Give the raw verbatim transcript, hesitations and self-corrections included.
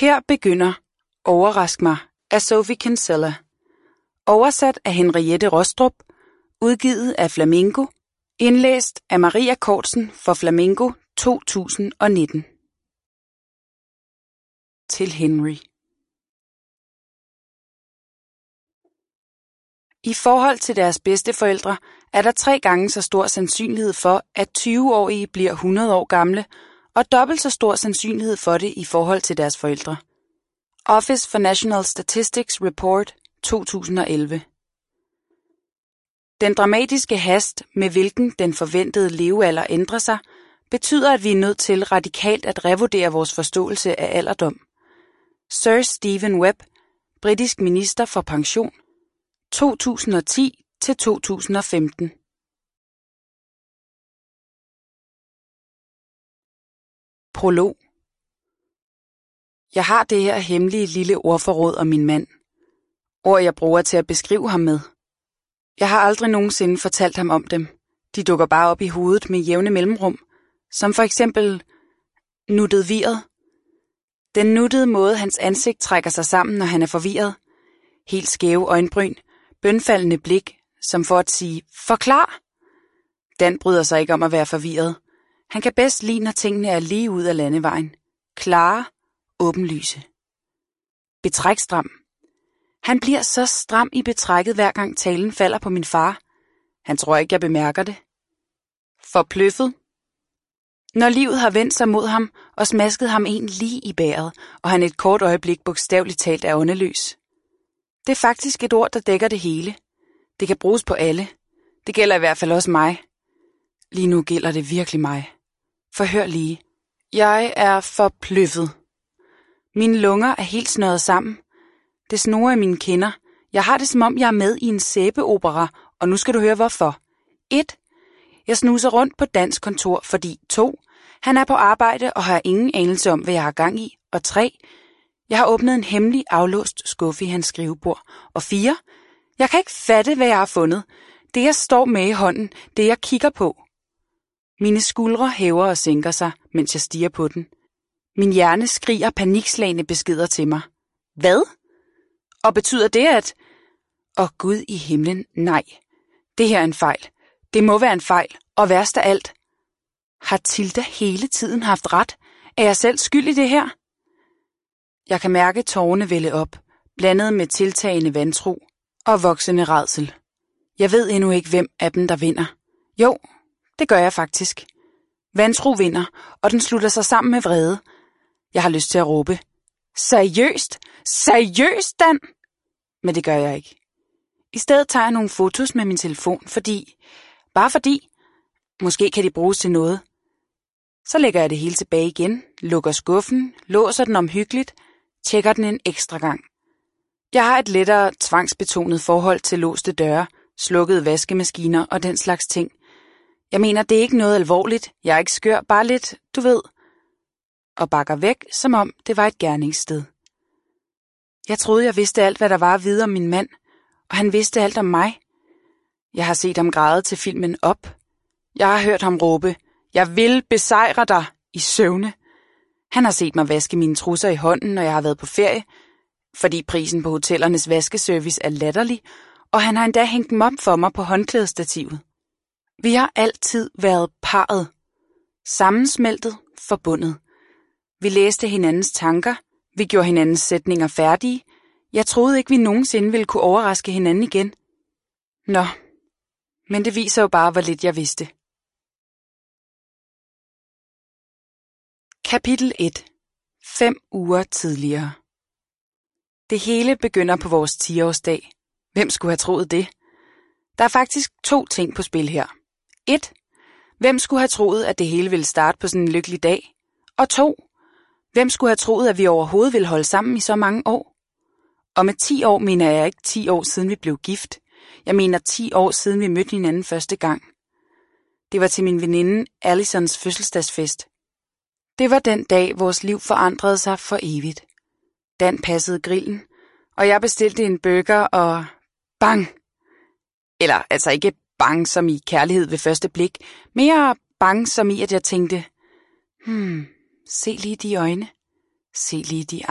Her begynder Overrask mig af Sophie Kinsella. Oversat af Henriette Rostrup. Udgivet af Flamingo. Indlæst af Maria Kortsen for Flamingo to tusind og nitten. Til Henry. I forhold til deres bedsteforældre er der tre gange så stor sandsynlighed for, at tyve-årige bliver hundrede år gamle, og dobbelt så stor sandsynlighed for det i forhold til deres forældre. Office for National Statistics Report to tusind og elleve. Den dramatiske hast, med hvilken den forventede levealder ændrer sig, betyder, at vi er nødt til radikalt at revurdere vores forståelse af alderdom. Sir Stephen Webb, britisk minister for pension, to tusind og ti til to tusind og femten. Prolog. Jeg har det her hemmelige lille ordforråd om min mand. Ord, jeg bruger til at beskrive ham med. Jeg har aldrig nogensinde fortalt ham om dem. De dukker bare op i hovedet med jævne mellemrum, som for eksempel nuttet virret. Den nuttede måde, hans ansigt trækker sig sammen, når han er forvirret. Helt skæve øjenbryn, bønfaldende blik, som for at sige, forklar! Dan bryder sig ikke om at være forvirret. Han kan bedst lide, når tingene er lige ud af landevejen. Klare, åbenlyse. Betrækstram. Han bliver så stram i betrækket, hver gang talen falder på min far. Han tror ikke, jeg bemærker det. Forpløffet. Når livet har vendt sig mod ham og smasket ham en lige i bæret, og han et kort øjeblik bogstaveligt talt er åndeløs. Det er faktisk et ord, der dækker det hele. Det kan bruges på alle. Det gælder i hvert fald også mig. Lige nu gælder det virkelig mig. Forhør lige. Jeg er forpløffet. Mine lunger er helt snøret sammen. Det snurrer i mine kinder. Jeg har det, som om jeg er med i en sæbeopera, og nu skal du høre hvorfor. et. Jeg snuser rundt på Dans kontor, fordi to. Han er på arbejde og har ingen anelse om, hvad jeg har gang i. Og tre. Jeg har åbnet en hemmelig aflåst skuffe i hans skrivebord. Og fire. Jeg kan ikke fatte, hvad jeg har fundet. Det, jeg står med i hånden, det jeg kigger på. Mine skuldre hæver og sænker sig, mens jeg stiger på den. Min hjerne skriger panikslagende beskeder til mig. Hvad? Og betyder det, at... Åh Gud i himlen, nej. Det her er en fejl. Det må være en fejl, og værst af alt. Har Tilda hele tiden haft ret? Er jeg selv skyld i det her? Jeg kan mærke tårerne vælde op, blandet med tiltagende vantro og voksende rædsel. Jeg ved endnu ikke, hvem af dem, der vinder. Jo, det gør jeg faktisk. Vantro vinder, og den slutter sig sammen med vrede. Jeg har lyst til at råbe. Seriøst? Seriøst, Dan? Men det gør jeg ikke. I stedet tager jeg nogle fotos med min telefon, fordi... Bare fordi... Måske kan de bruges til noget. Så lægger jeg det hele tilbage igen, lukker skuffen, låser den omhyggeligt, tjekker den en ekstra gang. Jeg har et lettere tvangsbetonet forhold til låste døre, slukkede vaskemaskiner og den slags ting. Jeg mener, det er ikke noget alvorligt. Jeg er ikke skør, bare lidt, du ved. Og bakker væk, som om det var et gerningssted. Jeg troede, jeg vidste alt, hvad der var at vide om min mand, og han vidste alt om mig. Jeg har set ham græde til filmen Op. Jeg har hørt ham råbe, jeg vil besejre dig i søvne. Han har set mig vaske mine trusser i hånden, når jeg har været på ferie, fordi prisen på hotellernes vaskeservice er latterlig, og han har endda hængt dem op for mig på håndklædestativet. Vi har altid været parret. Sammensmeltet, forbundet. Vi læste hinandens tanker, vi gjorde hinandens sætninger færdige. Jeg troede ikke, vi nogensinde ville kunne overraske hinanden igen. Nå, men det viser jo bare, hvor lidt jeg vidste. Kapitel et. Fem uger tidligere. Det hele begynder på vores ti-årsdag. Hvem skulle have troet det? Der er faktisk to ting på spil her. et. Hvem skulle have troet, at det hele ville starte på sådan en lykkelig dag? Og to. Hvem skulle have troet, at vi overhovedet ville holde sammen i så mange år? Og med ti år mener jeg ikke ti år siden vi blev gift. Jeg mener ti år siden vi mødte hinanden første gang. Det var til min veninde Allisons fødselsdagsfest. Det var den dag, vores liv forandrede sig for evigt. Dan passede grillen, og jeg bestilte en burger og bang! Eller altså ikke bang som i kærlighed ved første blik, mere bang som i, at jeg tænkte, hmm, se lige de øjne, se lige de